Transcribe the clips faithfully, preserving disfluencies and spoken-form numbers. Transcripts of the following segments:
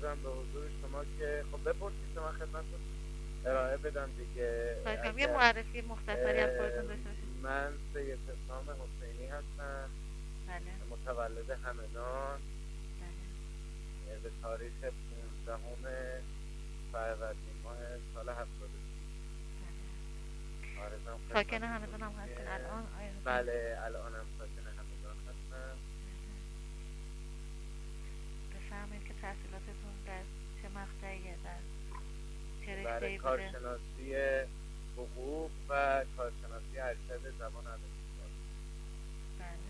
عرضم به حضور شما که خب بپرسید که من خدمتتون ارائه بدم دیگه. خواهش کنم یه اگر معرفی مختصری از خودتون اه، داشته باشید. من سید حسام حسینی هستم، بله متولد همدان، بله به تاریخ پونزدهم فروردین ماه سال هفتاد و شیش. بله آرزم ساکن خدمتتون همدان هم که هستین الان آیا حسین؟ بله الانم ساکن همدان هستم. بفرمایید که تحصیلاتتون در چه مقطعیه، در چه بر رشته‌ای بوده؟ کارشناسی حقوق و کارشناسی ارشد زبان ادبیات. بله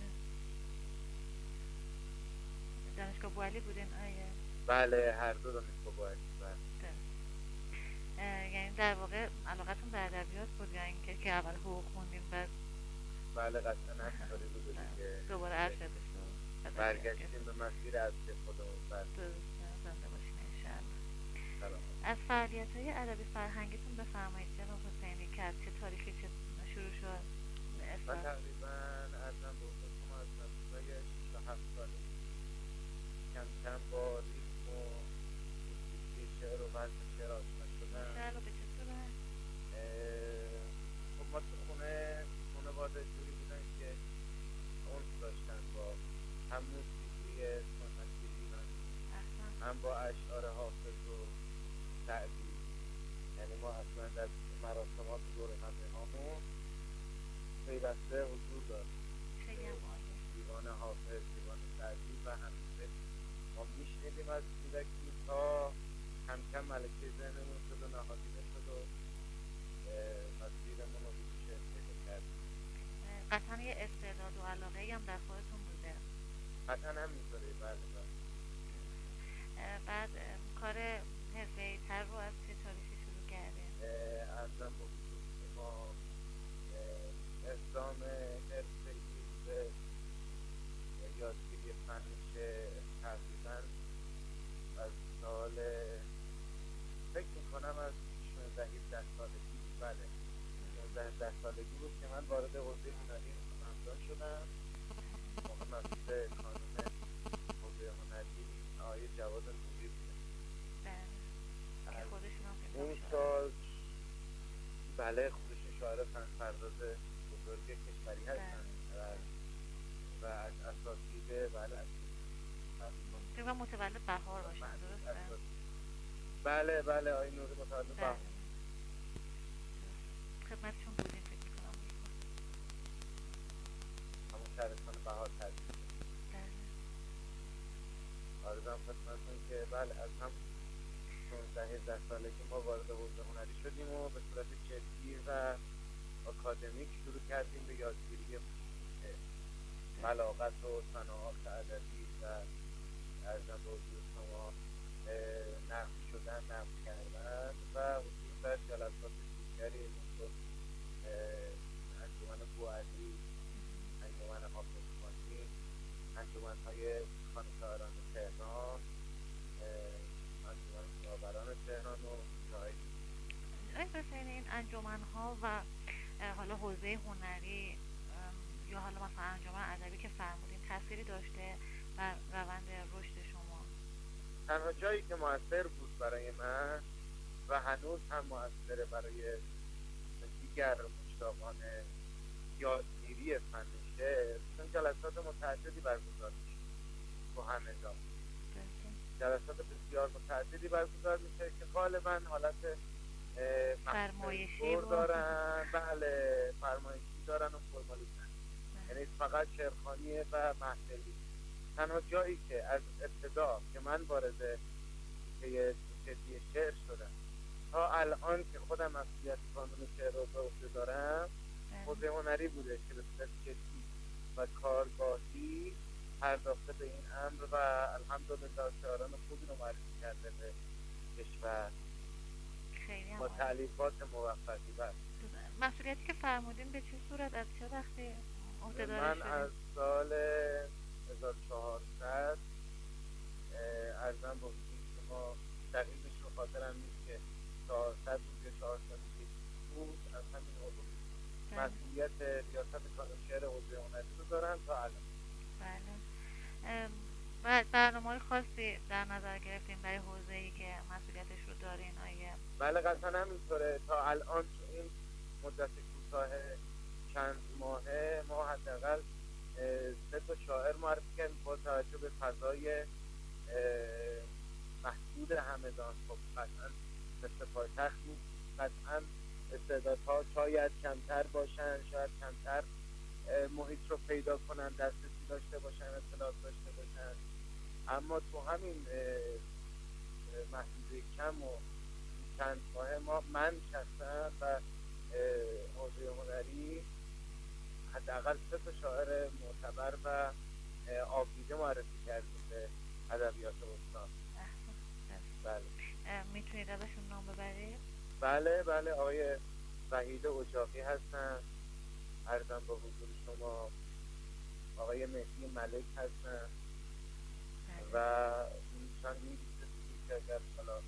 دانشگاه بوالی بودین آیا؟ بله هر دو دانشگاه باید. بله اه، یعنی در واقع علاقتون به ادبیات بود یا اینکه که اول حقوق خوندین بعد بله قطعا همینطوری بوده دیگه، دوباره ارشدش رو ادبیات برگشتیم به گرفتین؟ مسیر اصلی خودمون. بله درسته، زنده باشین انشاءالله. سلام. از فعالیت های ادبی فرهنگیتون بفرمایید جناب حسینی که از چه تاریخی چه شروع شد من اصلا. تقریبا ارزم به حضور شما از نزدیکای شش تا هفت سالگی کم کم با ریتم و موسیقی شعر و وزن شعر آشنا شدم. ماشاءالله به چه صورت؟ اه، خب ما تو خونه خانواده جوری بودن که اونس داشتن با هم موسیقی سنتی ایرانی، احسن. هم با اشعار حافظ و سعدی. یعنی ما اصلا در مراسمات دور همه هامون پیوسته حضور داریم. خیلی هم عالی. دیوان حافظ، دیوان سعدی و همیشه ما میشنیدیم از کودکی تا کم کم ملکه ذهنمون شد و نهادینه شد و مسیرمون رو روش پیدا کردیم. قطعا یه استعداد و علاقه ای هم در خودتون بوده. قطعا همینطوری. بله بله. اه، بعد اه، کار حرفه‌ای تر رو از چه تاریخی شروع کردین؟ ارزم به حضور شما اقدام حرفه‌ای به یادگیری فنش تقریبا از سال فکر میکنم از شانزده هفده سالگی. بله شانزده هفده سالگی بود که من وارد حوزه هنری همدان شدم. موقع مسئول کانون حوزه هنری آقای جواد نوری بوده. بله که از خودشون هم فکر کنم اون شاعر. سال بله خودشون شاعر فنپرداز بزرگ کشوری هستن بله و از اساتید بله فکر کنم متولد بهار باشن، درسته؟ بله بله آقای نوری متولد بله بهار. خدمتشون بودیم فکر میکنم. همون شهرستان بهار تدریس. بله آرزم خدمتتون که بله از هم شانزده هفده سالگی ما وارد حوزه هنری شدیم و به صورت جدی و آکادمیک شروع کردیم به یادگیری بلاغت و صناعات ادبی و ارزم به حضور شما نقد شدن، نقد کردن و حضور در جلسات دیگری مثل انجمن بوعلی، انجمن حافظخوانی، انجمن‌های خانه شاعران تهران، انجمن نوآوران تهران و جاهای آقای حسینی این انجمن ها و اه، حالا حوزه هنری ام، یا حالا مثلا انجمن ادبی که فرمودین تأثیری داشته بر روند رشد شما؟ تنها جایی که موثر بود برای من و هنوز هم موثره برای دیگر مشتاقان یادگیری فن شعر، چون جلسات متعددی برگزار میشه تو همه جا، درسته. جلسات بسیار متعددی برگزار میشه که غالبا حالت فرمایشی محفل و دارن. بله فرمایشی دارن و فرمالیتن، یعنی فقط شعرخوانی و محفلی. تنها جایی که از ابتدا که من وارد حوزه جدی شعر شدم تا الان که خودم مسئولیت کانون شعر رو به عهده دارم، حوزه هنری بوده که به صورت جدی و کارگاهی پرداخته به این امر و الحمدلله شاعران خوبی رو معرفی کرده به کشور خیلی هم با عالی. تألیفات موفقی. بر مسئولیتی که فرمودین به چه صورت از چه وقتی عهدهدارش من شدین؟ از سال هزار و چهارصد ارزم به حضور شما دقیقش رو خاطرم نیست که چهارصد بود یا چهارصد بود، از همین حدود بله مسئولیت ریاست کانون شعر حوزه هنری رو دارم تا الان. بله ام، و بعد برنامه‌های خاصی در نظر گرفتیم برای حوزه‌ای که مسئولیتش رو دارین آیه؟ بله قطعا همینطوره. تا الان تو این مدت کوتاه چند ماهه ما حداقل سه تا شاعر معرفی کردیم با توجه به فضای محدود همدان. خب قطعا مثل پایتخت نیست، قطعا استعدادها شاید کمتر باشن، شاید کمتر محیط رو پیدا کنن، دسترسی داشته باشن، اطلاعات داشته باشن، اما تو همین محدوده کم و چند ماه ما من شخصا و حوزه هنری حداقل سه تا شاعر معتبر و آبدیده معرفی کردیم به ادبیات استان. بله. میتونید ازشون نام ببرید؟ بله بله آقای وحید اجاقی هستن، عرضم با حضور شما. آقای مهدی ملک هستن و چندین دوست دیگه که اگر حالا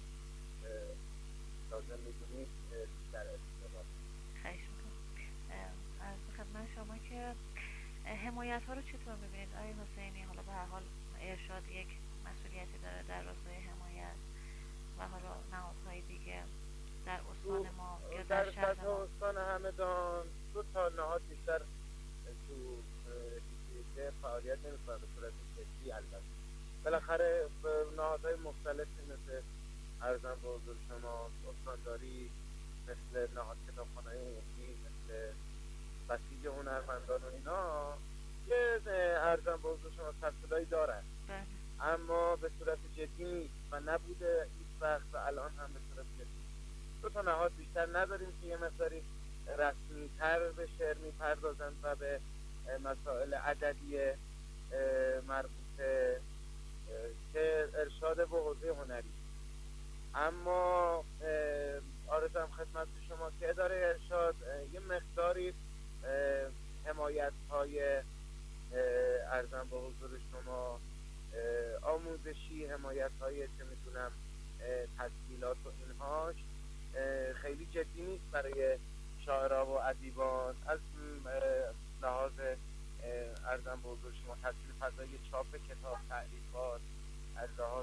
لازم میدونید در ارتباط. خواهش میکنم. از خدمت شما که حمایت ها رو چطور میبینید آقای حسینی؟ حالا به هر حال ارشاد یک مسئولیتی داره در راستای حمایت و حالا نهادهای دیگه در استان ما یا در, در شهر ما. استان همدان دو تا نهاد بیشتر تو حیثیت فعالیت نمی‌کنن به صورت کشی. البته بالاخره نهادهای مختلفی مثل عرضم به حضور شما استانداری، مثل نهاد کتابخانه‌های عمومی، مثل بسیج هنرمندان و اینا یه عرضم به حضور شما تفصیلایی دارن، اما به صورت جدی نیست و نبوده هیچ وقت و الان هم به صورت جدی. دو تا نهاد بیشتر نداریم که یه مقداری رسمی تر به شعر میپردازن و به مسائل ادبی مربوطه که ارشاد و حوزه هنری. اما آرزوام خدمت شما که اداره ارشاد یه مقداری حمایت های ارزم به حضور شما آموزشی، حمایت های چه میدونم تسهیلات و اینهاش خیلی جدی نیست برای شاعرها و ادیبان. از لحاظ ارزم به حضور شما تسهیل فضای چاپ کتاب، تألیفات، از لحاظ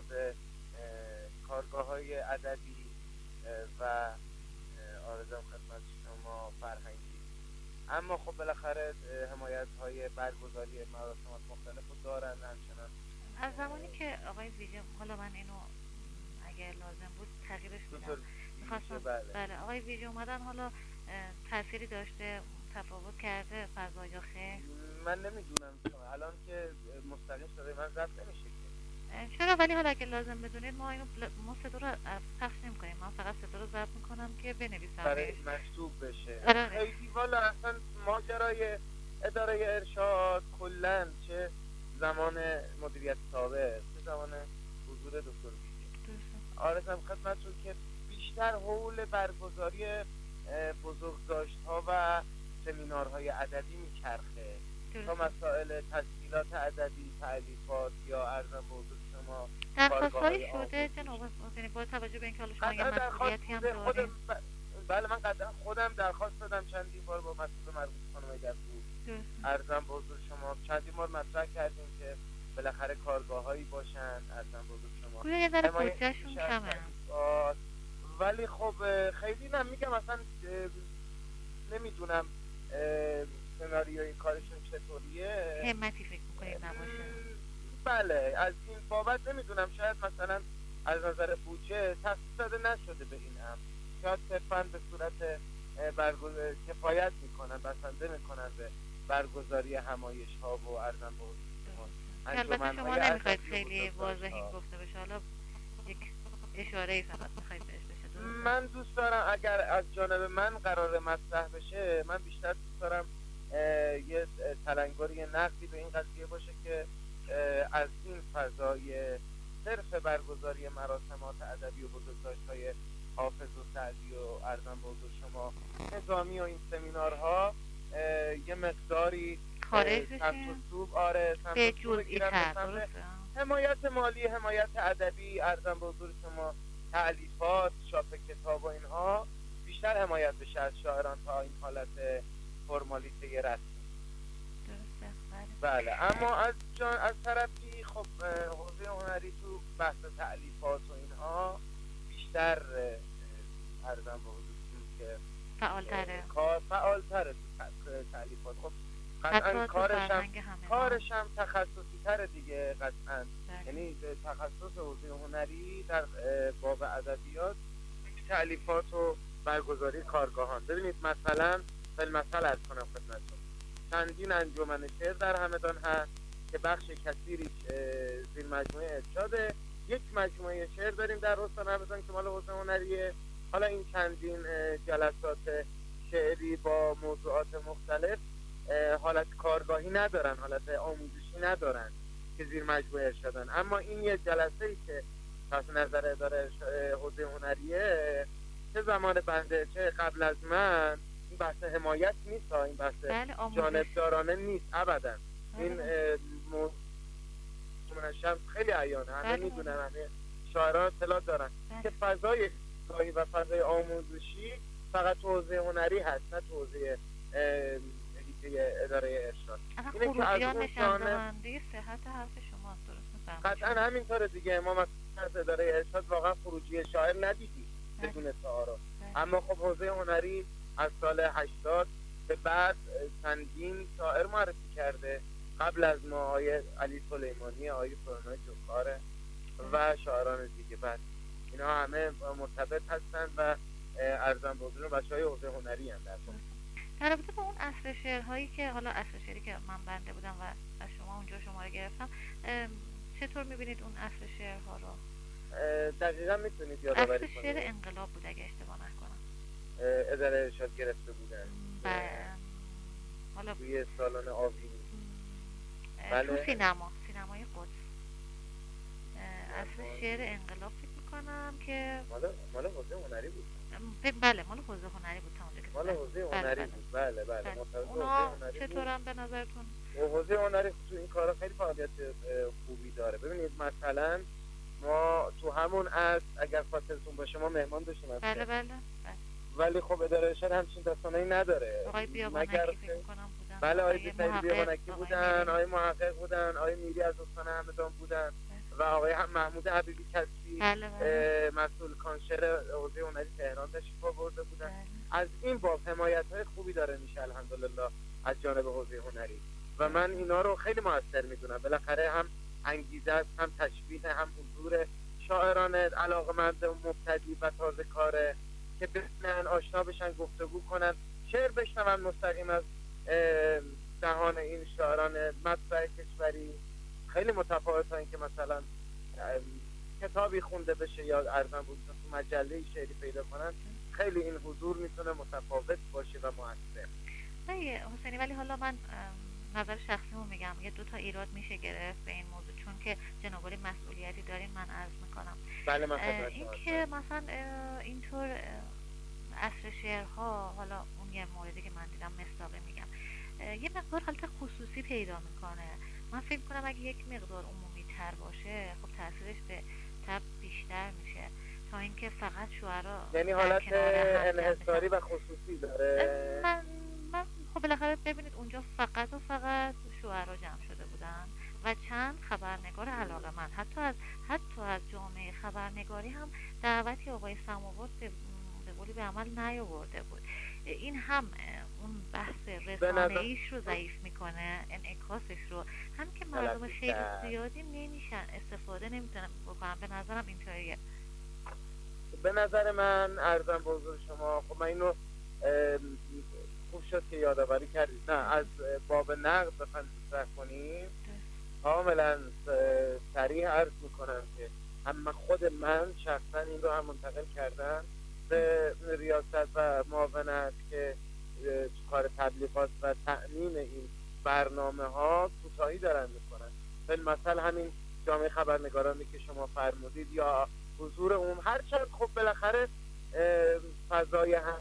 کارگاه های ادبی و آرزوام خدمت شما فرهنگی. اما خب بالاخره حمایت های برگزاری مراسمات مختلف رو دارن همچنان. از زمانی که آقای ویژه، حالا من اینو اگر لازم بود تغییرش میدم، میخواستم بله. بله آقای ویژه اومدن، حالا تأثیری داشته، تفاوت کرده فضا یا خیر؟ من نمیدونم الان که مستقیم صدای من ضبط نمیشه. چرا؟ ولی حالا اگه لازم بدونید ما اینو ما صدا رو پخش نمی‌کنیم، من فقط صدا رو ضبط می‌کنم که بنویسم برای مکتوب بشه. خیلی والا اصلا ماجرای اداره ارشاد کلاً چه زمان مدیریت سابق چه زمان حضور دکتر ویژه آرزوام خدمتتون که بیشتر حول برگزاری بزرگداشت‌ها و سمینارهای ادبی میچرخه تا مسائل تسهیلات ادبی، تألیفات یا عرضم به حضور شما درخواست‌هایی شده جناب حسینی با توجه به اینکه حالا شما یه مسئولیتی هم دارید؟ بله من قطعا خودم درخواست دادم چندین بار با مسئول مربوط خانم دستور عرضم به حضور شما چندین بار مطرح کردیم که بالاخره کارگاه‌هایی باشن عرضم به حضور شما. گویا یه ذره بودجه‌شون کمه. ولی خب خیلی نمیگم اصلا نمیدونم سناریوی کارشون چطوریه. همتی فکر میکنید نباشه؟ بله از این بابت نمیدونم، شاید مثلا از نظر بودجه تخصیص داده نشده به این امر، شاید صرفاً به صورت برگزار کفایت میکنن، بسنده میکنن به برگزاری همایش ها و عرضم به حضور شما. البته شما نمیخواید خیلی واضح این گفته بشه، حالا یک اشاره ای فقط میخواید بهش بشه. من دوست دارم اگر از جانب من قرار مطرح بشه، من بیشتر دوست دارم یه تلنگر، یه نقدی به این قضیه باشه که از این فضای صرف برگزاری مراسمات ادبی و بزرگداشت‌های حافظ و سعدی و عرضم به حضور شما نظامی و این سمینارها یه مقداری خارج بشه، آره به جزئی تر، حمایت مالی، حمایت ادبی، عرضم به حضور شما تألیفات، چاپ کتاب و اینها بیشتر حمایت بشه از شاعران تا این حالت فرمالیته رسمی. درسته. بله اما از جان از طرفی خب حوزه هنری تو بحث تألیفات و اینها بیشتر ارزم به حضورتون که فعالتره کار فعالتره تو تألیفات. خب قطعا کارش هم کارش هم تخصصی تره دیگه قطعا. یعنی تخصص حوزه هنری در باب ادبیات تألیفات و برگزاری کارگاهان. ببینید مثلا فیلمثل ارز کنم خدمتتون، چندین انجمن شعر در همدان هست که بخش کثیریش زیر مجموعه ارشاده. یک مجموعه شعر داریم در استان همدان که مال حوزه هنریه. حالا این چندین جلسات شعری با موضوعات مختلف حالت کارگاهی ندارن، حالت آموزشی ندارن که زیر مجموعه ارشادن. اما این یه جلسه ای که تحت نظر اداره حوزه هنریه، چه زمان بنده چه قبل از من، این بحث حمایت نیست، این بحث جانبدارانه نیست ابدا. این موضوع منشم خیلی عیانه، همه میدونن، همه شاعران اطلاع دارن که فضای کاری و فضای آموزشی فقط تو حوزه هنری هست، نه تو حوزه اداره ارشاد. اینه که از اون جانب صحت حرف شما درست می‌فهمم. قطعا همینطوره دیگه. ما مثلا از اداره ارشاد واقعا خروجی شاعر ندیدیم بدون تعارف. اما خب حوزه هنری از سال هشتاد به بعد چندین شاعر معرفی کرده. قبل از ما آقای علی سلیمانی، آقای فرنای جوکاره و شاعران دیگه. بعد اینا همه مرتبط هستند و ارزم به حضور بچهای حوزه هنری هم در در رابطه با اون عصر شعرهایی که حالا عصر شعری که من بنده بودم و از شما اونجا شماره گرفتم، چطور میبینید اون عصر شعرها رو؟ دقیقا میتونید یادآوری کنید؟ عصر شعر انقلاب بود اگه اشتباه نکنم. اداره ارشاد گرفته بودن. بله. حالا توی سالن آوینی. بله. تو سینما، سینمای قدس. عصر شعر انقلاب فکر میکنم که مال مال حوزه هنری بود. بله مال حوزه هنری بود. مال حوزه هنری بود. بله بله, بله. اونا چطورم به نظرتون؟ حوزه هنری تو این کارا خیلی فعالیت خوبی داره. ببینید مثلا ما تو همون عصر اگر خاطرتون باشه ما مهمان داشتیم. بله بله بله. ولی خب اداره ارشاد همچین داستانایی نداره. آقای بیابانکی فکر می‌کنم بودن. بله آقای بیابانکی بودن، آقای محقق بودن، آقای میری از استان همدان بودن و آقای هم محمود حبیبی کسبی بله بله. مسئول کانشر حوزه هنری تهران تشریف آورده بودن. بله. از این باب حمایت‌های خوبی داره میشه الحمدلله از جانب حوزه هنری و من اینا رو خیلی موثر میدونم. بالاخره هم انگیزه است، هم تشویق، هم حضور شاعران علاقه‌مند و مبتدی و تازه کاره که بتونن آشنا بشن، گفتگو کنن، شعر بشنون مستقیم از دهان این شاعران مطرح کشوری. خیلی متفاوت تا این که مثلا کتابی خونده بشه یا ارزم بود تو مجله شعری پیدا کنن. خیلی این حضور میتونه متفاوت باشه و موثر. نه حسینی، ولی حالا من نظر شخصیمو میگم، یه دو تا ایراد میشه گرفت به این موضوع، چون که جناب عالی مسئولیتی دارین، من عرض میکنم. بله من این که مثلا اینطور عصر شعرها، حالا اون یه موردی که من دیدم مصداقی میگم، یه مقدار حالت خصوصی پیدا میکنه. من فکر کنم اگه یک مقدار عمومی تر باشه خب تاثیرش به تب بیشتر میشه تا اینکه فقط شعرا، یعنی حالت انحصاری و خصوصی داره. من من خب بالاخره ببینید اونجا فقط و فقط شعرا جمع شده بودن و چند خبرنگار علاقه‌مند، حتی از حتی از جامعه خبرنگاری هم دعوتی آقای سماوات به قولی به عمل نیاورده بود. این هم اون بحث رسانه‌ایش رو ضعیف میکنه، انعکاسش رو، هم که مردم خیلی زیادی نمیشن استفاده نمیتونن بکنن. به نظرم اینطوریه. به نظر من ارزم به حضور شما، خب من اینو خوب شد که یادآوری کردید. نه از باب نقد بخوایم صحبت کنیم کاملا صریح عرض میکنم که هم خود من شخصا این رو هم منتقل کردم به ریاست و معاونت که کار تبلیغات و تأمین این برنامه ها کوتاهی دارن میکنن. بالمثل همین جامعه خبرنگارانی که شما فرمودید یا حضور اون، هرچند خب بالاخره فضای هم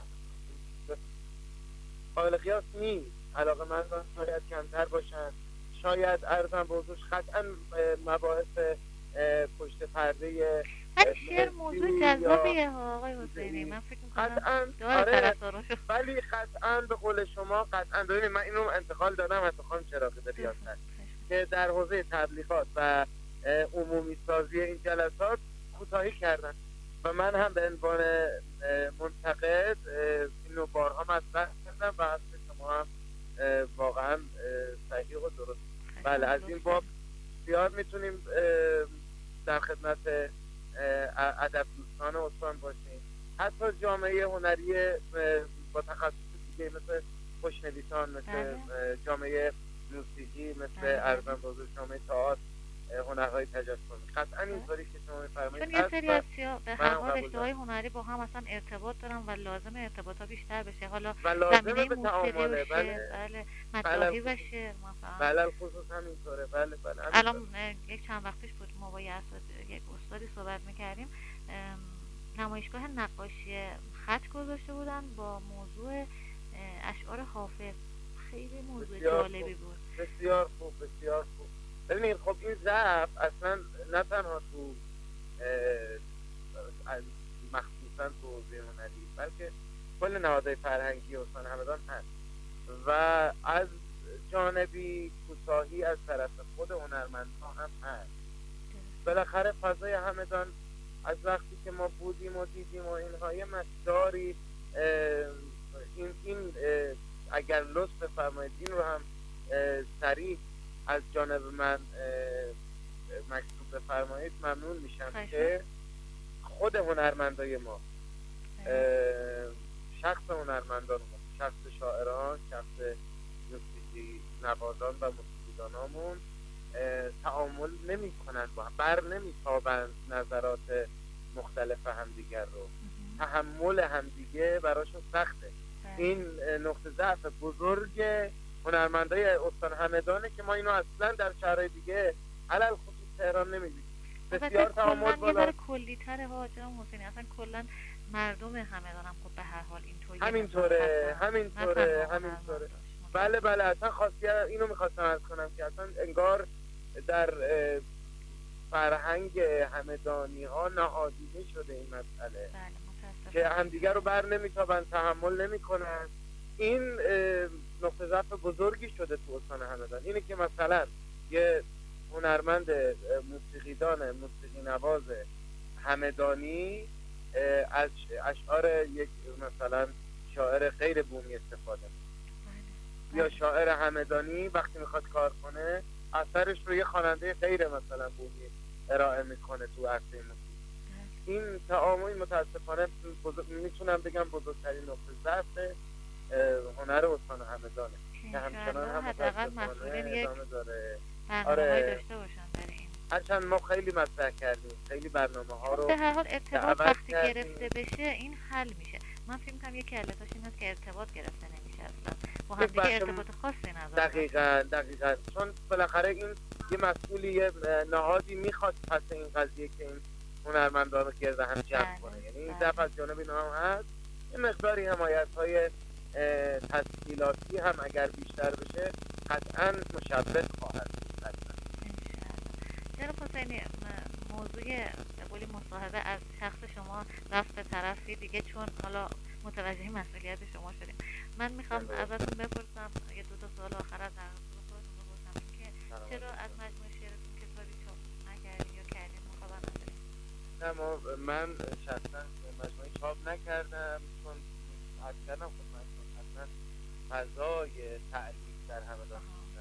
قابل قیاس نیست، علاقه من شاید کمتر باشن، شاید ارزم به حضورش قطعا مباحث پشت پرده ولی شعر موضوع جذابیه ها آقای حسینی. من فکر میکنم داره طرفداراشو، ولی قطعا به قول شما قطعا ببینید من اینو انتقال دادم از خانم چراغی به ریاست که در حوزه تبلیغات و عمومی سازی این جلسات کوتاهی کردن و من هم به عنوان منتقد این رو بارها مطرح کردم و حرف شما هم واقعا صحیح و درست. بله از این باب بسیار میتونیم در خدمت ادب دوستان استان باشیم. حتی جامعه هنری با تخصص دیگه مثل خوشنویسان، مثل جامعه موسیقی، مثل ارزم بزرگ جامعه تئاتر، هنرهای تجسمی، قطعا اینطوری که شما می‌فرمایید. چون یه سری از سیا به هر حال رشته‌های هنری با هم اصلا ارتباط دارن و لازم ارتباطات بیشتر بشه. حالا زمینه موسیقی بشه، بله، مداحی بشه مثلا. بله خصوص همینطوره. بله بله. الان یک چند وقت پیش بود ما با یک استادی صحبت می‌کردیم، نمایشگاه نقاشی خط گذاشته بودن با موضوع اشعار حافظ. خیلی موضوع جالبی بود. بسیار خوب، بسیار خوب. ببینید خب این ضعف اصلا نه تنها تو مخصوصا تو حوزه هنری بلکه کل نهادهای فرهنگی استان همدان هست و از جانبی کوتاهی از طرف خود هنرمندها هم هست. بالاخره فضای همدان از وقتی که ما بودیم و دیدیم و اینها یه مقداری این این اگر لطف بفرمایید این رو هم صریح از جانب من مکتوب بفرمایید ممنون میشم که خود هنرمندای ما، شخص هنرمندان ما، شخص شاعران، شخص موسیقی نوازان و موسیقیدانامون تعامل نمی کنند با هم، بر نمی تابند نظرات مختلف همدیگر رو، تحمل همدیگه براشون سخته. این نقطه ضعف بزرگ هنرمندای استان همدانه که ما اینو اصلا در شهرهای دیگه علل خصوص تهران نمی‌بینیم. بسیار تعامل بالا. یه ذره کلی‌تره ها جناب حسینی، اصلا کلا مردم همدان هم خب به هر حال اینطوریه. همینطوره همینطوره همینطوره. بله بله اصلا خاصیت اینو می‌خواستم عرض کنم که اصلا انگار در فرهنگ همدانی‌ها نهادینه شده این مسئله. بله که همدیگر رو بر نمیتابن، تحمل نمیکنن. این نقطه ضعف بزرگی شده تو استان همدان. اینه که مثلا یه هنرمند موسیقیدان موسیقی نواز همدانی از اشعار یک مثلا شاعر غیر بومی استفاده میکنه، یا شاعر همدانی وقتی میخواد کار کنه اثرش رو یه خواننده غیر مثلا بومی ارائه میکنه تو عرصه موسیقی. این تعامل متاسفانه بزرگ... میتونم بگم بزرگترین نقطه ضعف هنر استان همدانه که همچنان هم متاسفانه ادامه داره. آره داشته باشن برای این. هرچند ما خیلی مطرح کردیم، خیلی برنامه ها رو به هر حال ارتباط وقتی گرفته بشه این حل میشه. من فکر می‌کنم یکی علتش این است که ارتباط گرفته نمیشه اصلا. با هم دیگه ارتباط خاصی نداره. دقیقاً دقیقاً چون بالاخره این یه مسئولی یه نهادی میخواد پس این قضیه که این هنرمندان رو گرد هم جمع کنه. یعنی این ضعف از جانب اینا هم هست. یه مقداری حمایت‌های تسهیلاتی هم اگر بیشتر بشه قطعاً مشبث خواهد بود. جناب حسینی موضوع به قولی مصاحبه از شخص شما رفت به طرفی دیگه، چون حالا متوجه مسئولیت شما شدیم. من میخوام ازتون بپرسم یه دو تا سوال آخر از خودتون بپرسم که چرا از مجموعه شعرتون کتابی چاپ نکردین یا کردین مخابر ندارین؟ نه ما من شخصا مجموعه چاپ نکردم چون از کردم خدمتتون اصلا فضای تعلیف در همدان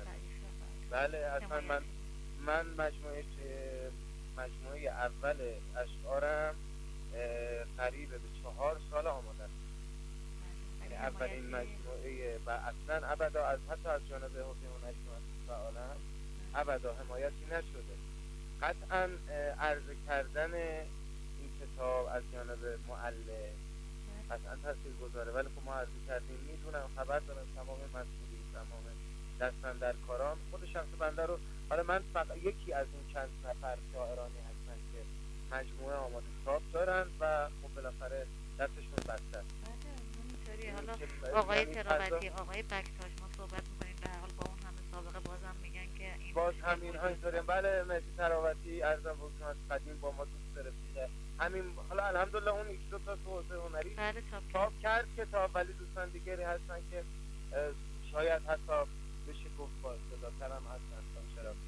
بله اصلا من من مجموعه مجموعه اول اشعارم قریب به چهار سال آماده است. یعنی اولین مجموعه و اصلا ابدا از حتی از جانب حوزه هنری و عالم ابدا حمایتی نشده. قطعا عرضه کردن این کتاب از جانب مؤلف قطعا تاثیرگذاره، ولی خب ما عرضه کردیم، میدونم، خبر دارم تمام مسئولین، تمام دستن در کاران خود شخص بنده رو. حالا من فقط یکی از اون چند نفر شاعرانی هستن که مجموعه آماده چاپ دارن و خب بالاخره دستشون بسته است. بله حالا آقای تراوتی، آقای بکتاش ما صحبت می‌کنیم، به هر حال با اون همه سابقه بازم میگن که این باز همین ها اینطوریه. بله مهدی تراوتی ارزم بود از قدیم با ما دوست رفیقه همین. حالا الحمدلله اون یک دو تا تو حوزه هنری بله چاپ, چاپ کرد کتاب، ولی دوستان دیگری هستن که شاید حتی بشه گفت با صداتر هم هستن. چرا این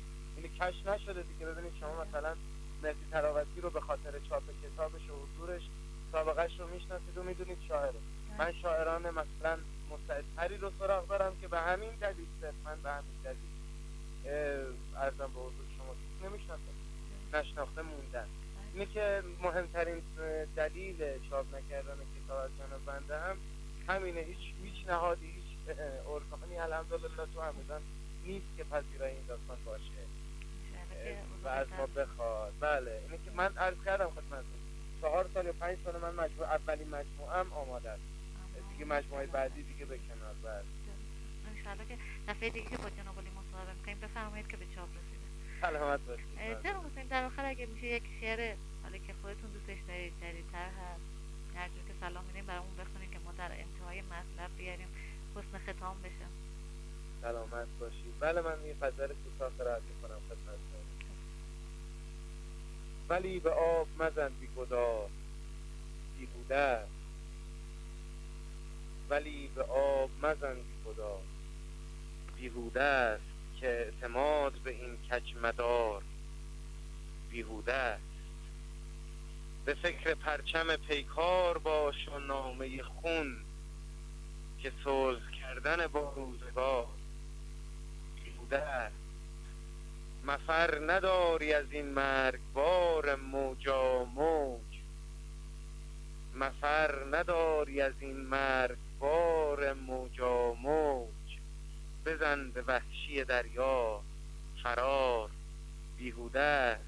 که کش نشده دیگه. ببینید شما مثلا مهدی تراوتی رو به خاطر چاپ کتابش و حضورش سابقهش رو میشناسید و میدونید شاعره. من شاعران مثلا مستعدتری رو سراغ دارم که به همین دلیل صرفاً به همین دلیل ارزم به حضور شما نمیشناسم، نشناخته موندن. اینه که مهمترین دلیل چاپ نکردن کتاب از جانب بنده هم همینه. هیچ هیچ نهادی، هیچ ارگانی الحمدلله تو همدان نیست که پذیرای این داستان باشه و از ما بخواد. بله اینه که من عرض کردم خدمتتون چهار سال یا پنج سال من مجموعه اولین مجموعه‌ام آماده است دیگه، مجموعه بعدی دیگه به کنار. بله انشالله که دفعه دیگه که با جناب علی مصاحبه می‌کنیم بفرمایید که به چاپ رسیده. سلامت باشید. جناب حسین در آخر اگه میشه یک شعر حالا که خودتون دوستش دارید جدیدتر هست هر جور که سلام میدیم برامون بخونید که ما در انتهای مطلب بیاریم حسن ختام بشه. سلامت باشید. بله من این غزل کوتاه قرائت می‌کنم خدمتتون. ولی به آب مزن بی گداز بیهوده است، ولی به آب مزن بی گداز بیهوده است، که اعتماد به این کج مدار بیهوده است. به فکر پرچم پیکار باش و نامه خون، که صلح کردن با روزگار بیهوده است. مفر نداری از این مرگبار موجا موج، مفر نداری از این مرگبار موجا موج. بزن به وحشی دریا فرار بیهوده است.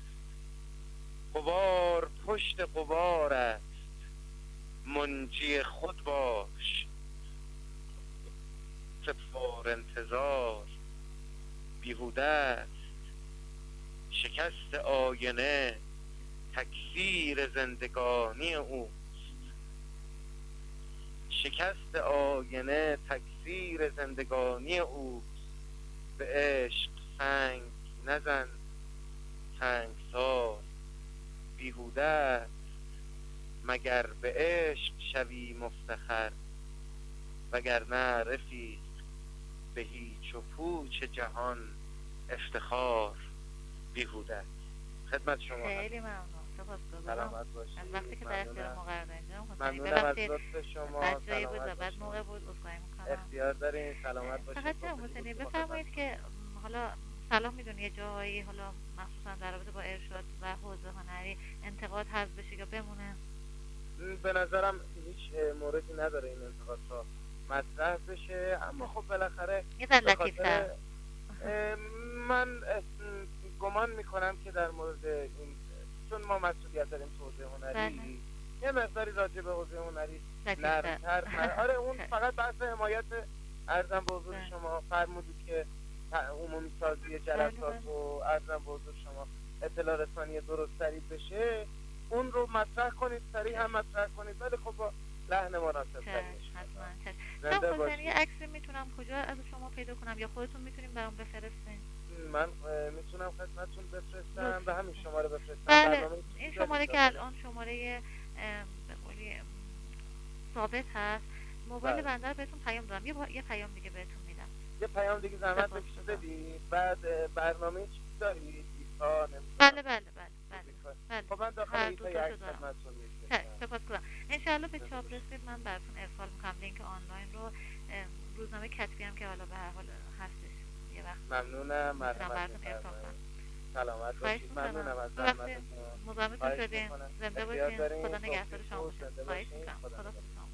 غبار پشت غبار است، منجی خود باش. سپار انتظار بیهوده است. شکست آینه تکثیر زندگانی اوست، شکست آینه تکثیر زندگانی اوست. به عشق سنگ نزن سنگسار بیهوده است. مگر به عشق شوی مفتخر، وگرنه رفیق به هیچ و پوچ جهان افتخار بیهوده است. خدمت شما. خیلی ممنون. سپاسگزارم. سلامت باشید. از وقتی که در اختیار ما قرار دادید. ممنونم از لطف شما. بچه‌ای بود و بعد موقع بود عذرخواهی می‌کنم. اختیار دارین. سلامت باشید. فقط جناب حسینی بفرمایید که حالا صلاح میدونی یه جاهایی حالا مخصوصا در رابطه با ارشاد و حوزه هنری انتقاد حذف بشه یا بمونه؟ به نظرم هیچ موردی نداره این انتقاد ها مطرح بشه، اما خب بالاخره یه ذره لطیف‌تر. من گمان میکنم که در مورد این، چون ما مسئولیت داریم تو حوزه هنری، یه مقداری راجع به حوزه هنری نرم‌تر. آره اون فقط بحث حمایت ارزم به حضور شما فرمودید که عمومی سازی جلسات و ارزم به حضور شما اطلاع رسانی درست‌تری بشه، اون رو مطرح کنید، سریع هم مطرح کنید، ولی خب با لحن مناسب تری. حتما. چشم. من یه عکسی میتونم کجا از شما پیدا کنم یا خودتون میتونیم برام بفرستین؟ من میتونم خدمتتون بفرستم به همین شماره بفرستم. بله این شماره که الان شماره به قولی ثابت هست، موبایل بنده رو بهتون پیام دادم، یه, با... یه پیام دیگه بهتون میدم. یه پیام دیگه زحمت بکشید بدید. بعد برنامه چی دارید؟ ایسا نمیدونم. بله بله بله بله. خب من داخل ایسا یک خدمتتون میرسم. سپاسگزارم. انشاءالله به چاپ رسید من براتون ارسال میکنم لینک آنلاین رو. روزنامه کتبی هم که حالا به هر حال هستش یه وقت. ممنونم. مرحمت می‌فرمایید. سلامت باشید. ممنونم از زحمتتون. مزاحمتون شدیم. زنده باشین. خدا نگهدار شما. خواهش می‌کنم. خدا